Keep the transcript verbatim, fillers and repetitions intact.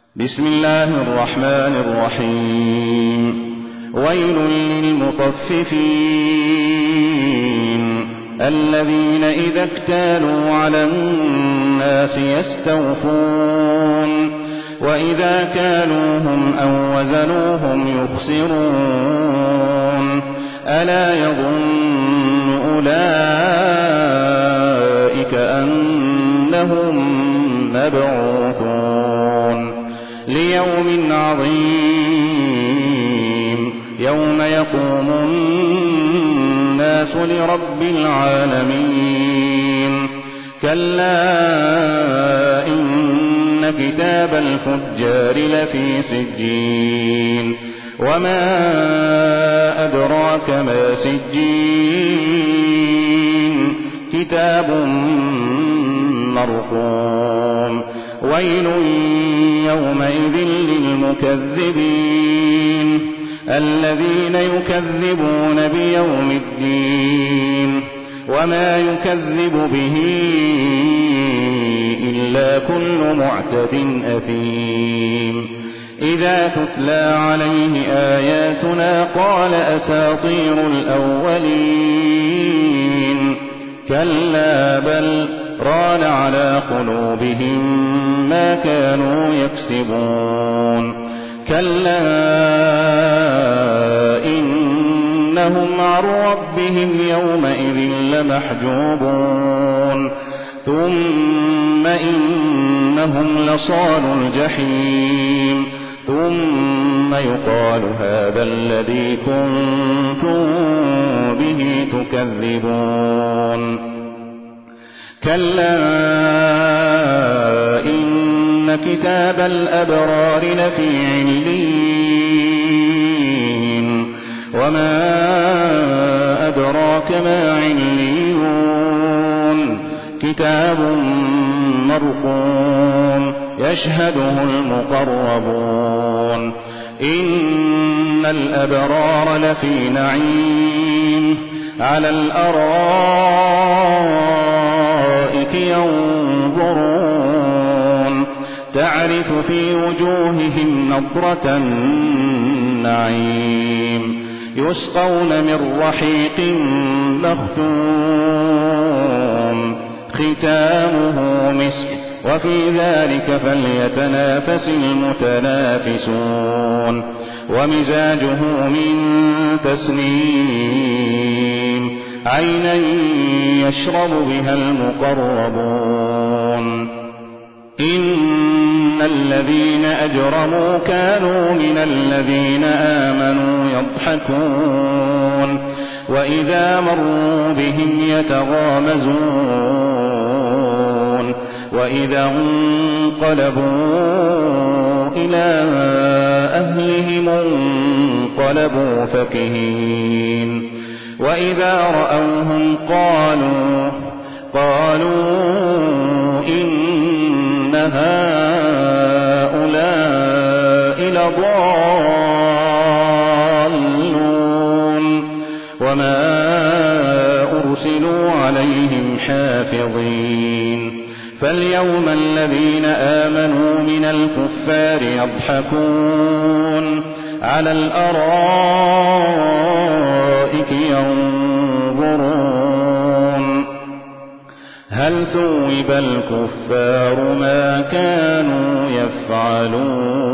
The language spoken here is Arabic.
بسم الله الرحمن الرحيم. ويل للمطففين الذين إذا اكتالوا على الناس يستوفون وإذا كالوهم أو وزنوهم يخسرون ألا يظن أولئك أنهم مبعوثون ليوم عظيم يوم يقوم الناس لرب العالمين. كلا إن كتاب الفجار لفي سجين وما أدراك ما سجين كتاب مرقوم. ويل يومئذ للمكذبين الذين يكذبون بيوم الدين وما يكذب به إلا كل معتد أثيم. إذا تتلى عليه آياتنا قال أساطير الأولين كلا بل ران على قلوبهم ما كانوا يكسبون. كلا إنهم عن ربهم يومئذ لمحجوبون ثم إنهم لصالوا الجحيم ثم يقال هذا الذي كنتم به تكذبون. كلا إن كتاب الأبرار لفي عليين وما أدراك ما عليون كتاب مرقوم يشهده المقربون. إن الأبرار لفي نعيم على الأرائك ينظرون تعرف في وجوههم نضرة النعيم يسقون من رحيق مختوم ختامه مسك وفي ذلك فليتنافس المتنافسون. ومزاجه من تسنيم عينا يشرب بها المقربون. إن الذين أجرموا كانوا من الذين آمنوا يضحكون وإذا مروا بهم يتغامزون وإذا انقلبوا إلى أهلهم انقلبوا فكهين وإذا رأوهم قالوا قالوا إن هؤلاء لضالون وما أرسلوا عليهم حافظين. فاليوم الذين آمنوا من الكفار يضحكون على الأرائك ينظرون هل ثوب الكفار ما كانوا يفعلون.